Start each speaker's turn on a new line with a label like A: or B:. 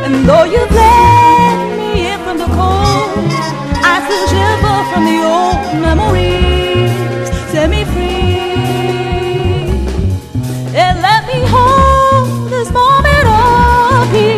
A: And though you've let me in from the cold, I still shiver from the old memories. Set me free and let me hold this moment of peace.